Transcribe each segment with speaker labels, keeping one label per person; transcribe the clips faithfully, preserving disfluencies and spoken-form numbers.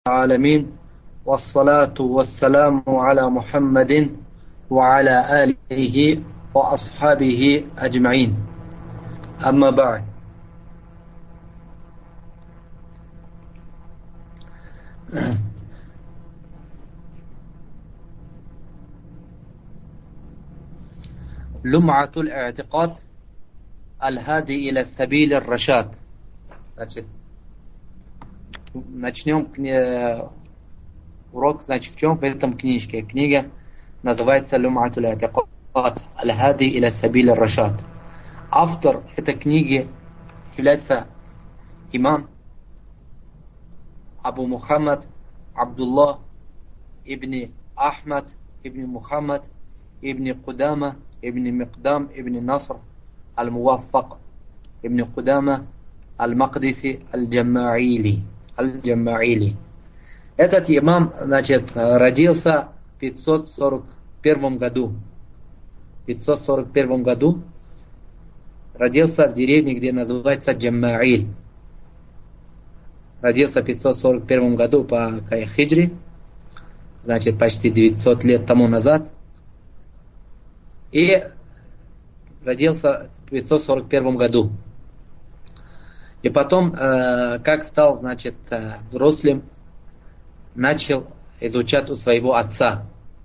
Speaker 1: العالمين والصلاة والسلام على محمد وعلى آله وأصحابه أجمعين أما بعد. Lum'atul i'tiqad аль-хади иля сабиль ар-рашад. Значит, начнем урок, значит, в чем? В этом книжке. Книга называется Lum'atul i'tiqad аль-хади иля сабиль ар-рашад. Автор этой книги является имам Абу Мухаммад Абдуллах ибн Ахмад ибн Мухаммад ибн Кудама ибн Микдам ибн Наср аль-Муаффак ибн Кудама аль-Мақдиси аль-Джамма'или. Аль-Джамма'или. Этот имам, значит, родился в пятьсот сорок первом году. В пятьсот сорок первом году родился в деревне, где называется Джамма'иль. Родился в пятьсот сорок первом году по хиджре, значит, почти девятьсот лет тому назад. И родился в пятьсот сорок первом году. И потом, э, как стал, значит, э, взрослым, начал изучать у своего отца.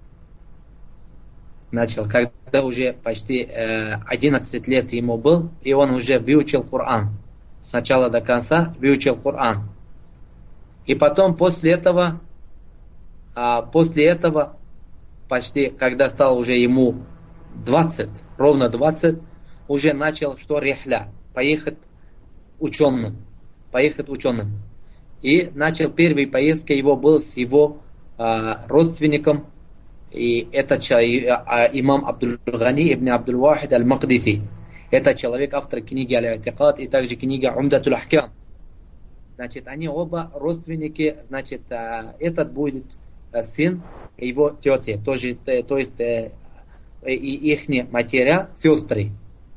Speaker 1: Начал, когда уже почти э, одиннадцать лет ему был, и он уже выучил Коран. С начала до конца выучил Коран. И потом, после этого, э, после этого, почти, когда стал уже ему двадцать, ровно двадцать, уже начал, что рихля, поехать ученым, поехать ученым. И начал первой поездка его был с его э, родственником, и это э, имам Абдул-Гани ибн Абдул-Вахид аль-Мақдиси. Это человек, автор книги Аль-I'тикад и также книга Умдатуль Ахкам. Значит, они оба родственники, значит, э, этот будет э, сын его тети, тоже, э, то есть э, и их матеря, сестры.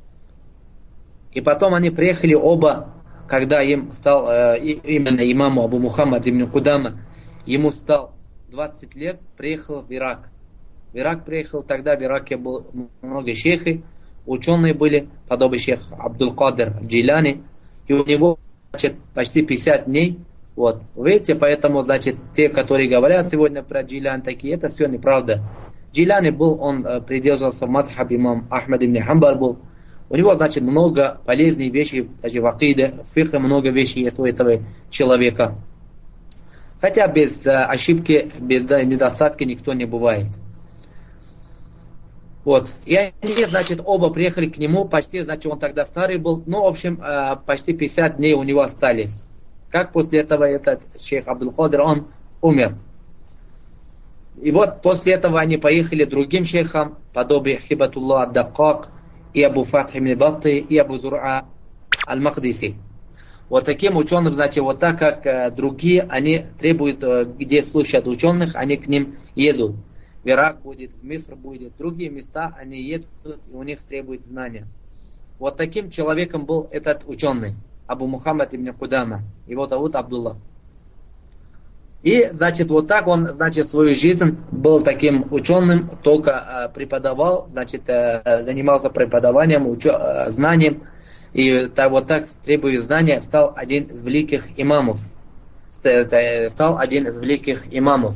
Speaker 1: И потом они приехали оба, когда им стал, э, именно имаму Абу Мухаммад ибн Кудама, ему стал двадцать лет, приехал в Ирак. В Ирак приехал, тогда в Ираке было много шейхов, ученые были, подобный шейх Абдул-Кадир Джиляни, и у него, значит, почти пятьдесят дней. Вот. Видите, поэтому, значит, те, которые говорят сегодня про Джиляни, такие, это все неправда. Джиляни был, он э, придерживался в мазхаб имам Ахмад ибн Хамбар был. У него, значит, много полезных вещей, даже в акиде, в фикхе много вещей есть у этого человека. Хотя без э, ошибки, без да, недостатка никто не бывает. Вот. И они, значит, оба приехали к нему, почти, значит, он тогда старый был, ну, в общем, э, почти пятьдесят дней у него остались. Как после этого этот шейх Абдул-Кадир, он умер. И вот после этого они поехали другим шейхам, подобие Хибатуллах ад-Даккак, и Абу Фатх ибн Батты, и Абу Зур'a аль-Мақдиси. Вот таким ученым, значит, вот так как э, другие, они требуют, э, где слушают ученых, они к ним едут. В Ирак будет, в Миср будет, другие места, они едут, и у них требуют знания. Вот таким человеком был этот ученый, Абу Мухаммад ибн Кудама. Его зовут Абдуллах. И, значит, вот так он, значит, свою жизнь был таким ученым, только э, преподавал, значит, э, занимался преподаванием, учё, э, знанием. И так, вот так, требуя знания, стал один из великих имамов. Стал один из великих имамов.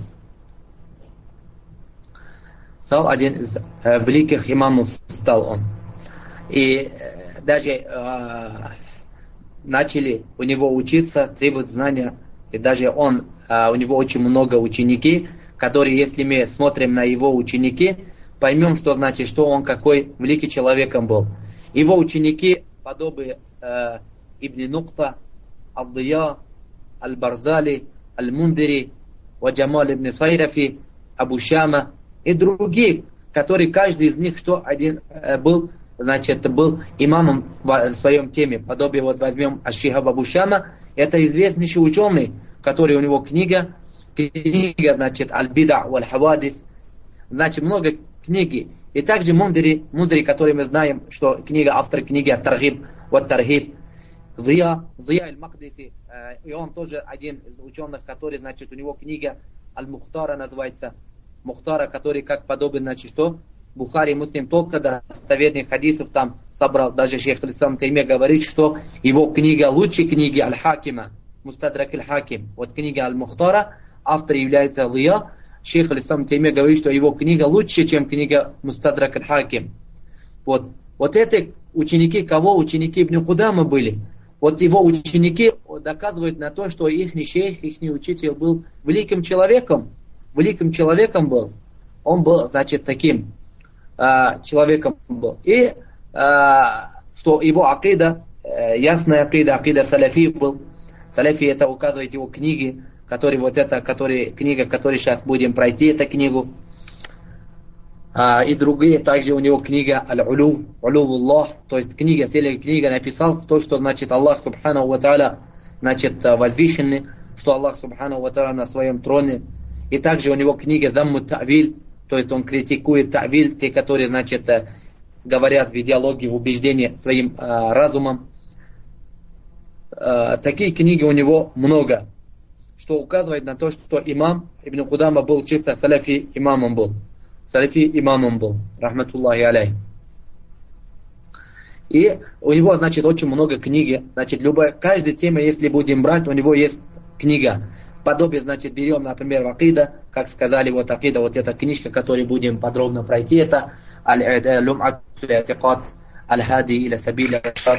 Speaker 1: Стал один из э, великих имамов, стал он. И э, даже э, начали у него учиться, требовать знания. И даже он, у него очень много учеников, которые, если мы смотрим на его ученики, поймем, что значит, что он какой великий человеком был. Его ученики, подобные э, Ибн Нукта, Ад-Дия, Аль-Барзали, Аль-Мундири, Ваджамал ибн Сайрафи, Абу Шама и другие, которые каждый из них, что один э, был, значит, был имамом в своем теме. Подобие, вот возьмем Аш-Шихаб Абу Шама, это известнейший ученый, который у него книга, книга, значит, Аль-Бида валь-Хавадис, значит, много книги. И также Мундири, Мундири, который мы знаем, что книга, автор книги Ат-Таргиб ват-Таргиб. Зия, Зия аль-Мақдиси, и он тоже один из ученых, который, значит, у него книга Аль-Мухтара называется, Мухтара, который как подобен, значит, что? Бухари, Муслим, только достоверных хадисов там собрал. Даже шейх Аль-Ислам Таймия говорит, что его книга лучше книги Аль-Хакима, Мустадрак Аль-Хаким. Вот книга Аль-Мухтара, автор является Зия. Шейх Аль-Ислам Таймия говорит, что его книга лучше, чем книга Мустадрак Аль-Хаким. Вот. Вот это ученики кого? Ученики Ибн Кудама были. Вот его ученики доказывают на то, что их шейх, их учитель был великим человеком. Великим человеком был. Он был, значит, таким э, человеком был. И э, что его акида, э, ясная акида, акида салафи был. Салафи это указывает его книги, которые вот это, которые, книга, которую сейчас будем пройти, эту книгу. А, и другие, также у него книга Аль-Улу, Улу-Аллах, то есть книга, целая книга написал то, что значит Аллах Субхану ва Тааля, значит, возвышенный, что Аллах Субхану ва Тааля на своем троне. И также у него книга Замму Та'виль, то есть он критикует Та'виль, те, которые, значит, говорят в идеологии, в убеждении своим а, разумом. А, такие книги у него много, что указывает на то, что имам Ибн Кудама был чисто салафи имамом был. Салафи имамом был, рахматуллахи алейх. И у него, значит, очень много книги. Значит, любая, каждая тема, если будем брать, у него есть книга. Подобие, значит, берем, например, акида, как сказали, вот акида, вот эта книжка, которую будем подробно пройти, это Лум'ат аль-И'тикад аль-Хади иля сабиля ар-Рашад.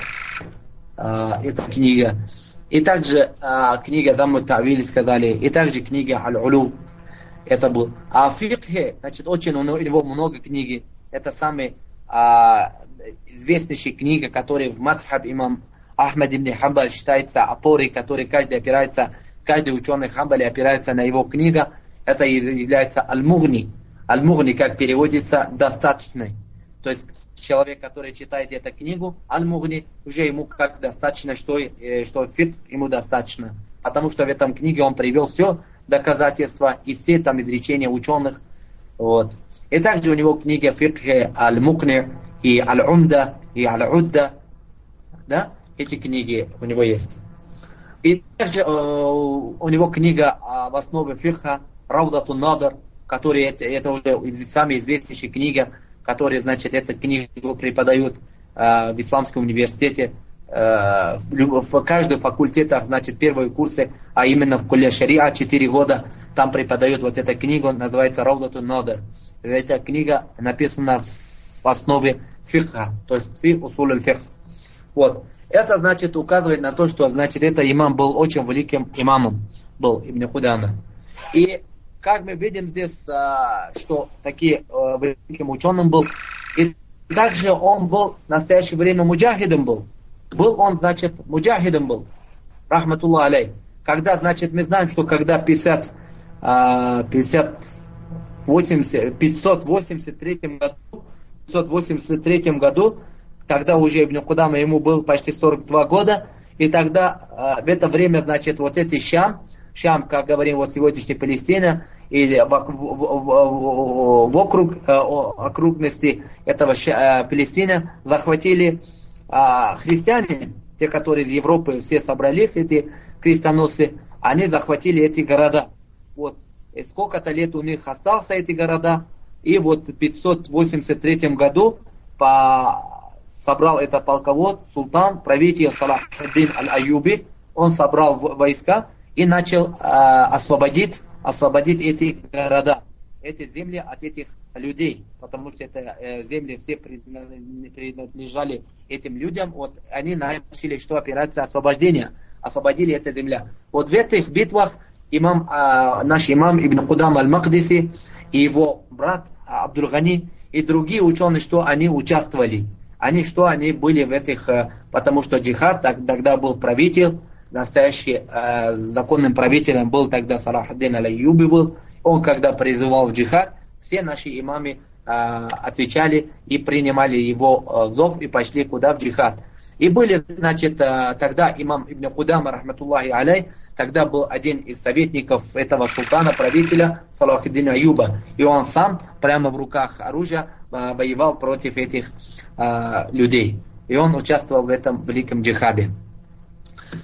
Speaker 1: Это книга. И также книга Замму Та'виль сказали, и также книга Аль-Улу. Это был. А в фикхе, значит, очень у него много книги. Это самая а, известнейшая книга, которая в Мадхаб имам Ахмад ибн Хамбаль считается опорой, которой каждый опирается, каждый ученый Хамбали опирается на его книгу. Это является Аль-Мугни. Аль-Мугни, как переводится, достаточный. То есть человек, который читает эту книгу, Аль-Мугни, уже ему как достаточно, что, что фикх ему достаточно. Потому что в этом книге он привел все доказательства и все там изречения ученых. Вот. И также у него книга фикх Аль-Мукни и Аль-Умда и Аль-Удда. Да? Эти книги у него есть. И также э, у него книга э, в основе фикха Раудатун Надар, которая это, это уже самая известнейшая книга, которая, значит, эту книгу преподают э, в Исламском университете. В, в каждом факультете, значит, первые курсы, а именно в Кулле Шариа четыре года, там преподают вот эта книга, называется Раудатун Надар. Эта книга написана в основе фикха, то есть фи усуль аль-фикх. Вот. Это, значит, указывает на то, что, значит, этот имам был очень великим имамом, был Ибн Кудама. И как мы видим здесь, что такие великим ученым был, и также он был в настоящее время муджахидом был. Был он, значит, муджахидом был, рахматуллах алей. Когда, значит, мы знаем, что когда пятьсот, пятьдесят, восемьдесят, пятьсот восемьдесят третьем году, пятьсот восемьдесят третьем году, тогда уже Ибн Кудама ему был почти сорок два года, и тогда в это время, значит, вот эти Шам, Шам, как говорим, вот сегодняшняя Палестина, и вокруг окружности этого Палестины захватили А христиане, те, которые из Европы все собрались, эти крестоносцы, они захватили эти города. Вот. И сколько-то лет у них остался эти города. И вот в пятьсот восемьдесят третьем году по... собрал это полковод, султан, правитель Салах-ад-Дин аль-Аюби. Он собрал войска и начал э, освободить, освободить эти города, эти земли от этих людей, потому что это э, земли все принадлежали этим людям. Вот они начали, что операция освобождения, освободили эту землю. Вот в этих битвах имам, э, наш имам Ибн Кудам аль-Мақдиси и его брат Абдул-Гани и другие ученые, что они участвовали. Они что, они были в этих, э, потому что джихад, так, тогда был правитель, настоящий э, законным правителем был тогда Салах-ад-Дин аль-Аюби был. Он когда призывал в джихад, все наши имамы э, отвечали и принимали его э, зов и пошли куда? В джихад. И были, значит, э, тогда имам Ибн Кудама, рахматуллахи алей, тогда был один из советников этого султана, правителя Салах-ад-Дина Аюба. И он сам прямо в руках оружия э, воевал против этих э, людей. И он участвовал в этом великом джихаде.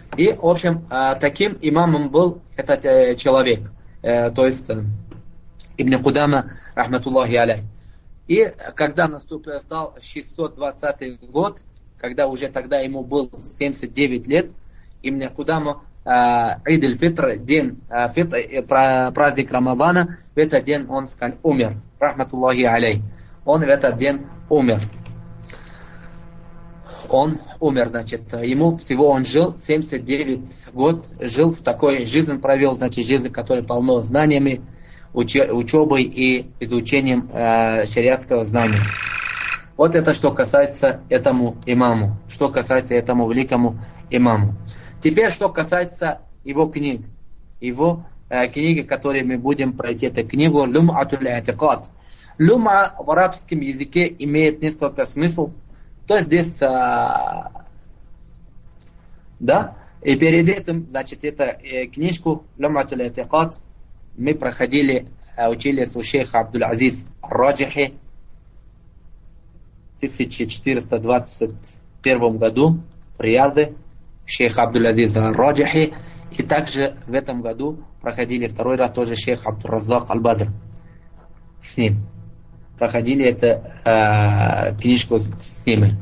Speaker 1: И, в общем, таким имамом был этот человек, то есть Ибн Кудама, рахматуллахи алей. И когда наступил, стал шестьсот двадцатый год, когда уже тогда ему было семьдесят девять лет, Ибн Кудама Ид аль-Фитр, день фитр, праздник Рамадана, в этот день он умер, рахматуллахи алей. Он в этот день умер. Он умер, значит, ему всего он жил семьдесят девять год, жил в такой жизнь, провел, значит, жизнь, которая полно знаниями, учебой и изучением э, шариатского знания. Вот это что касается этому имаму, что касается этому великому имаму. Теперь, что касается его книг, его э, книги, которые мы будем пройти, это книгу Лум'атуль И'тикад. Люма в арабском языке имеет несколько смыслов. То есть здесь, а, да, и перед этим, значит, эту э, книжку Лум'атуль И'тикад мы проходили, учились у шейха Абдул-Азиз Ар-Раджихи в тысяча четыреста двадцать первом году в Рияде, шейх Абдул-Азиз Ар-Раджихи, и также в этом году проходили второй раз тоже шейх Абдул-Раззак Аль-Бадр с ним. Проходили эту э, книжку с ними.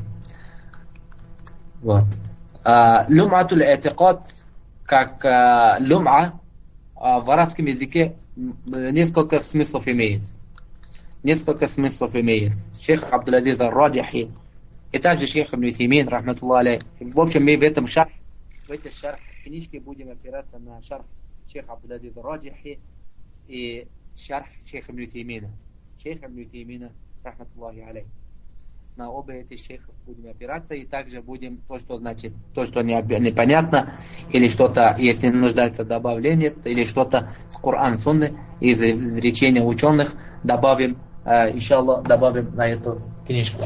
Speaker 1: Вот. Люм'атуль И'тикад, как э, люм'a, в арабском языке несколько смыслов имеет. Несколько смыслов имеет. Шейх Абдул-Азиз Ар-Раджихи и также шейх Ибн Утеймин, рахматуллах алейх. В общем, мы в этом шарх, в этой шарх книжке будем опираться на шарх шейха Абдул-Азиз Ар-Раджихи и шарх шейха Ибн Утеймина. Шейх Ибн Утеймина, рахматуллах алейх. На оба этих шейхов будем опираться, и также будем то, что значит, то, что непонятно, или что-то, если нуждается добавление, или что-то с Коран Сунны, из изречения ученых, добавим, э, иншаллах, добавим на эту книжку.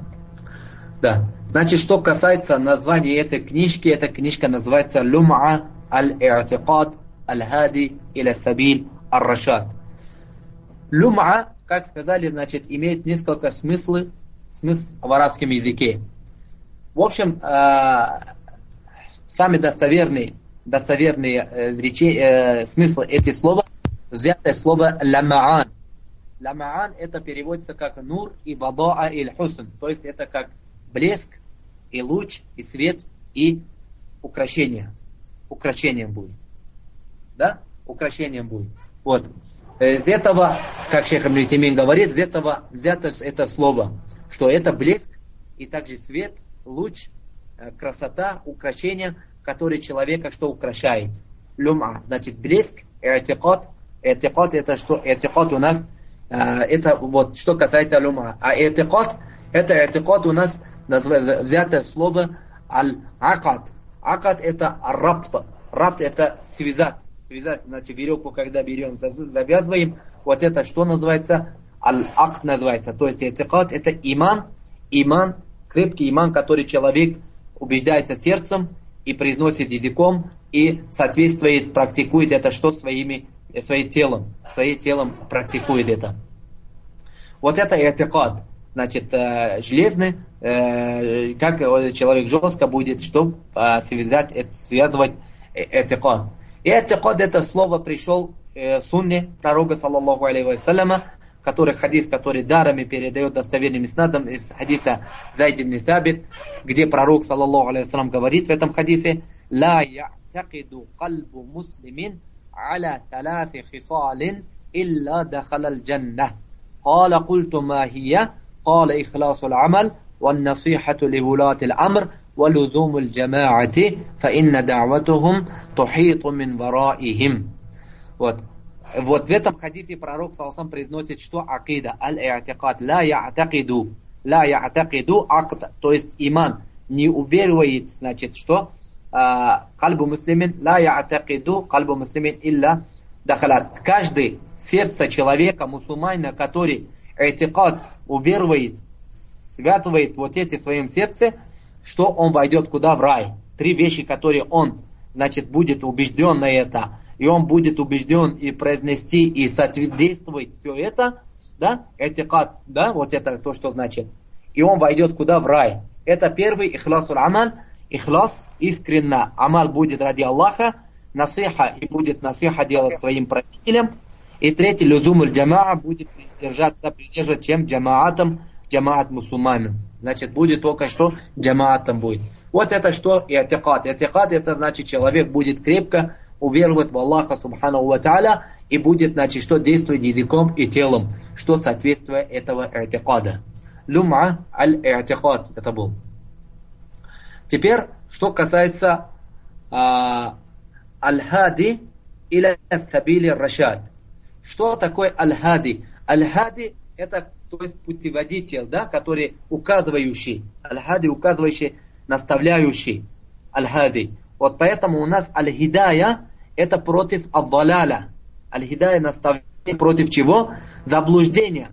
Speaker 1: Да. Значит, что касается названия этой книжки, эта книжка называется Люм'a аль-И'тикад аль-Хади иля Сабиль ар-Рашад. Люм'a, как сказали, значит, имеет несколько смыслов, смысл в арабском языке. В общем, э, самый достоверный, достоверный э, речи, э, смысл этих слов, взятое слово ламаан. Ламаан это переводится как нур и вадаа или хусн. То есть это как блеск и луч и свет и украшение. Украшением будет. Да? Украшением будет. Вот. Из этого, как шейх Ибн Утеймин говорит, из этого взято это слово, что это блеск и также свет, луч, красота, украшение, который человека что украшает. Люм'a, значит блеск, и'тикад. И'тикад это что? И'тикад у нас, это вот что касается люм'a. А и'тикад, это и'тикад у нас взято слово аль-акад. Акад это рабт. Рабт это связать. Связать, значит, веревку, когда берем, завязываем, вот это что называется? Аль-акт называется. То есть и'тикад это иман, иман, крепкий иман, который человек убеждается сердцем и произносит языком и соответствует, практикует это что своими, своим телом, своим телом практикует это. Вот это и'тикад. Значит, железный, как человек жестко будет, что связать, связывать и'тикад. И и'тикад это слово пришел в сунне пророка саллаллаху алейхи вассаляма, который хадис, который дарами передает достоверным иснадом из хадиса Зайд ибн Сабит, где пророк саллаллаху алейхи вассалям говорит в этом хадисе: «Ла я'такиду кальбу муслимин аля таласи хисалин илля дахалал джанна». Кала культу ма хия, кала ихласул амал, ван насихату ли вулатил амр, ولزوم الجماعة فإن دعوتهم تحيط من ورائهم. Вот. Вот в этом хадисе пророк саллаллаху произносит, что акида, аль-и'тикад, ла я'такиду, ла я'такиду акд, то есть иман, не уверует, значит, что кальбу муслимин, ла я'такиду кальбу муслимин илля дахалат. Каждый сердце человека, мусульманина, который и'тикад уверует, связывает вот эти в своем сердце, что он войдет куда? В рай. Три вещи, которые он, значит, будет убежден на это, и он будет убежден и произнести, и соответствовать все это, да, и'тикад, да, вот это то, что значит. И он войдет куда? В рай. Это первый, ихласуль амаль, ихлас, искренно, амаль будет ради Аллаха, насиха и будет насиха делать своим правителям. И третий, люзумуль джамаа, будет придержаться, придерживаться чем джамаатом, джамаат мусульманам. Значит, будет только что джамаатом будет. Вот это что и'тикад. И'тикад это значит, человек будет крепко уверовать в Аллаха субхану ва тааля и будет, значит, что действовать языком и телом, что соответствует этого и'тикада. Люма аль-и'тикад это был. Теперь, что касается а, аль-хади или сабили рашад. Что такое аль-хади? Аль-хади это, то есть, путеводитель, да, который указывающий. Аль-хади указывающий, наставляющий. Аль-хади. Вот поэтому у нас аль-хидая это против ад-далаля. Аль-хидая наставление против чего? Заблуждения.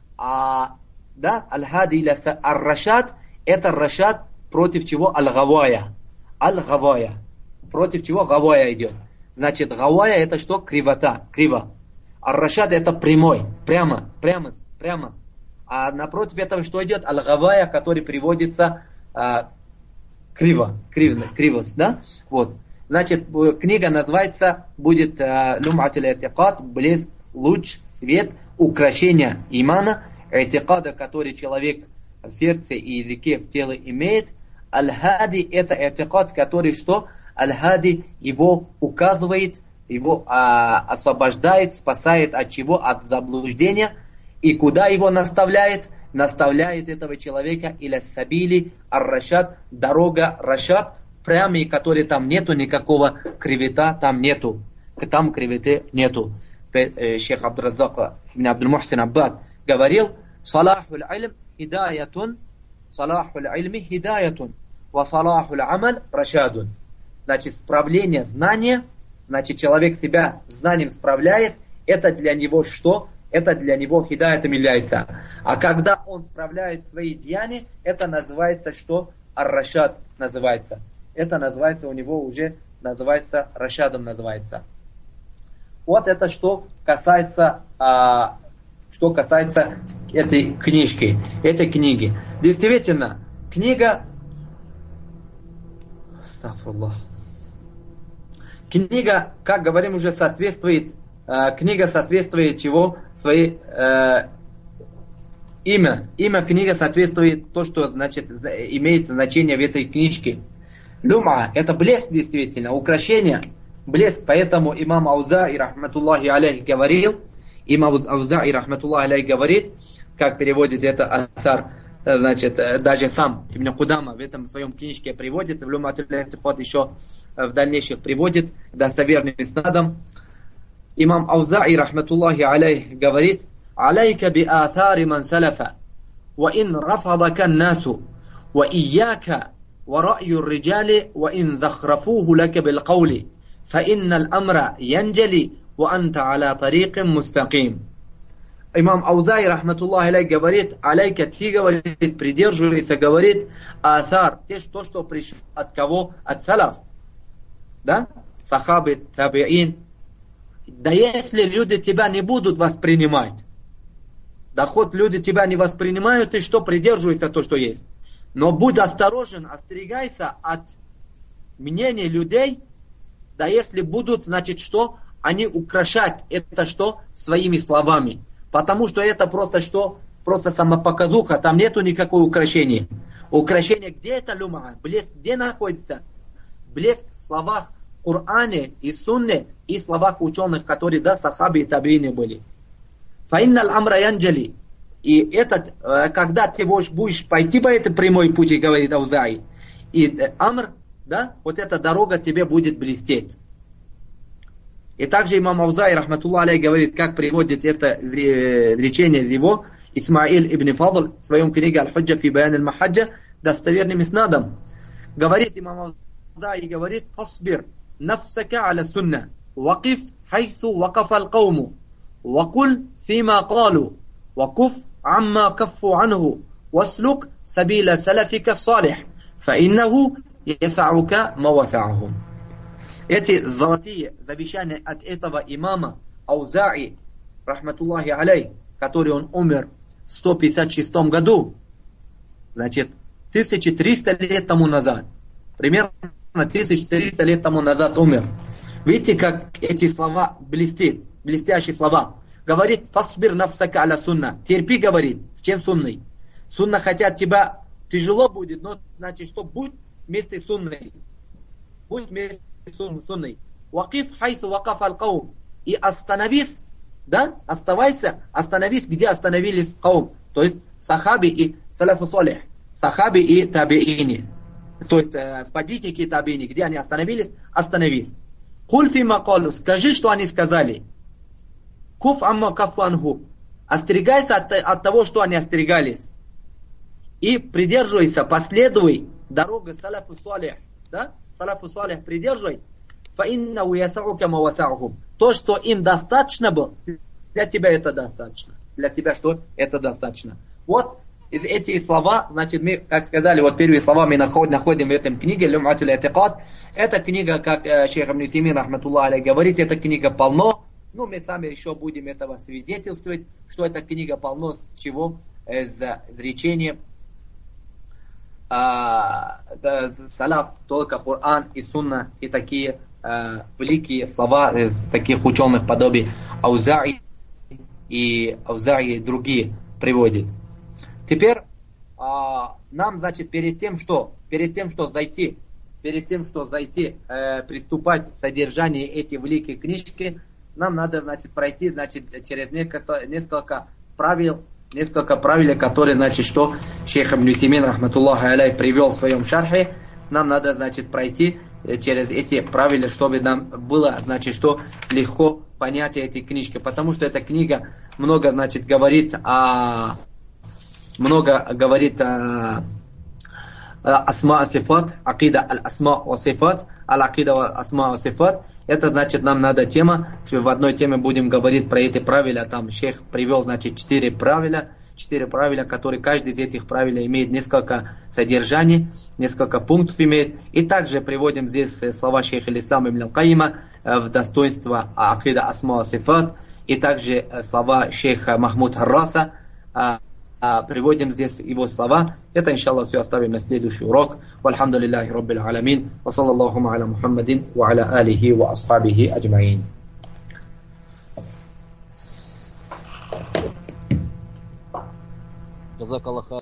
Speaker 1: А, да, аль-хади или ар-рашад это рашад против чего? Аль-гавая. Аль-гавая. Против чего гавая идет? Значит, гавая это что? Кривота, криво. Ар-рашад это прямой, прямо, прямо, прямо. А напротив этого что идет? Аль-гавая, который приводится а, криво, криво, кривость, да? Вот. Значит, книга называется, будет Люм'атуль и'тикад, блеск, луч, свет, украшение имана, и'тикада, который человек в сердце и языке, в теле имеет. Аль-хади это и'тикад, который что? Аль-хади его указывает, его а, освобождает, спасает от чего? От заблуждения. И куда его наставляет? Наставляет этого человека иля сабили ар-рашад, дорога рашад, прямый, который там нету никакого кривета, там нету. Там кривете нету. Шейх Абдураззак ибн Абдул-Мухсин Аббад говорил: салахуль илм хидаятун, салахуль илми хидаятун, ва салахуль амаль рашадун. Значит, справление знания, значит, человек себя знанием справляет, это для него что? Это для него хидаятом является. А когда он справляет свои деяния, это называется что? Ар-рашад называется. Это называется у него уже, называется, рашадом называется. Вот это что касается, а, что касается этой книжки, этой книги. Действительно, книга... Астагфируллах. Книга, как говорим, уже соответствует, э, книга соответствует чего? Своей э, имя. Имя книга соответствует то, что значит, имеет значение в этой книжке. Люма это блеск действительно, украшение, блеск. Поэтому имам Аузаи рахматуллахи алейхи говорил, имам Аузаи рахматуллахи алейхи говорит, как переводит это асар, значит, даже сам Ибн Кудама в этом своем книжке приводит, в Люм'атуль и'тикад еще в дальнейших приводит, достоверным иснадом. Имам Аузаи рахматуллахи алейхи говорит: алейка би атари ман салафа, ва ин рафадака насу, ва ияка ва рa'ю риджали, ва ин захрафуху лака бил каули, фа инна аль-амра янджали, ва анта аля тарикин мустаким. Имам Аузаи рахматуллахи алейхи говорит: алейка, ты, говорит, придерживайся, говорит, атар, те, то, что пришло от кого? От салаф. Да? Сахабы, табиин. Да если люди тебя не будут воспринимать, да хоть люди тебя не воспринимают, ты что, придерживайся то, что есть. Но будь осторожен, остерегайся от мнений людей, да если будут, значит, что? Они украшать это что? Своими словами. Потому что это просто что? Просто самопоказуха, там нету никакого украшения. Украшение, где это люма? Блеск где находится? Блеск в словах Коране и Сунне и словах ученых, которые, да, сахаби и табиины были. Фаинналь амра янджали. И этот, когда ты будешь пойти по этой прямой пути, говорит Аузаи, и амр, да, вот эта дорога тебе будет блестеть. И также имам Аузаи рахматуллахи алейхи говорит, как приводит это речение из его Исмаиль ибн Фадл в своем книге Аль-Худжа фи Баян аль-Махаджа достоверным иснадом. Говорит имам Аузаи, говорит: фасбир нафсака аля сунна, вакиф хайсу вакафа аль-кауму, вакуль фима калу, вакуф амма каффу анху, васлук сабила салафика салих, фа иннаху ясаука мавасаахум. Эти золотые завещания от этого имама Аузаи, рахматуллахи алейх, который он умер в сто пятьдесят шестом году, значит, тысяча триста лет тому назад. Примерно тысяча лет тому назад умер. Видите, как эти слова блестят, блестящие слова. Говорит, фасбир нафсака аля сунна. Терпи, говорит, с чем сунной? Сунна хотят тебя, тяжело будет, но значит, что будь вместе с сунной. Будь вместе с сунной. Вакиф хайсу вакаф аль-каум. И остановись, да, оставайся, остановись, где остановились каум. То есть сахаби и салафу салих. Сахаби и табиини. То есть э, сподвижники и табиини. Где они остановились? Остановись. Куль фи макалу. Скажи, что они сказали. Куф амма кафу анху. Остерегайся от, от того, что они остерегались. И придерживайся, последуй дорогу салафу салих. Да? Салафу салих придерживай. فَإِنَّهُ يَسَعُكَ مَا وَسَعُهُمْ. То, что им достаточно было, для тебя это достаточно. Для тебя что? Это достаточно. Вот из этих слова, значит, мы, как сказали, вот первые слова мы находим в этом книге «Люм'атуль Атикад». Эта книга, как э, шейх Ибн Таймия, рахматуллах алейх, говорит, эта книга полно. Ну, мы сами еще будем этого свидетельствовать, что эта книга полно с чего? Из изречения. А, салаф, только Коран и Сунна и такие великие слова из таких ученых подобий Аузаи и Аузаи и другие приводит. Теперь а, нам, значит, перед тем, что перед тем, что зайти, перед тем, что зайти, э, приступать к содержанию этих великих книжки, нам надо, значит, пройти, значит, через несколько, несколько правил, несколько правил, которые, значит, что шейх Ибн Таймия, рахматуллах алейх, привел в своем шархе. Нам надо, значит, пройти через эти правила, чтобы нам было, значит, что легко понять эти книжки. Потому что эта книга много, значит, говорит о... Много говорит о... Асма сифат, акида аль-асма ва сифат, аль-акида асма ва сифат. Это, значит, нам надо тема. В одной теме будем говорить про эти правила. Там шейх привел, значит, четыре правила. Четыре правила, которые каждый из этих правил имеет несколько содержаний, несколько пунктов имеет. И также приводим здесь слова шейха Ибн Ибн Кайима в достоинство акида асма ва сифат. И также слова шейха Махмуд Харраса. Приводим здесь его слова. Это, иншаллах, все оставим на следующий урок. Вальхамду лиллахи раббил аламин. Ва саллаллаху аля Мухаммадин ва аля алихи ва асхабихи аджмаин.
Speaker 2: جزاك الله خير.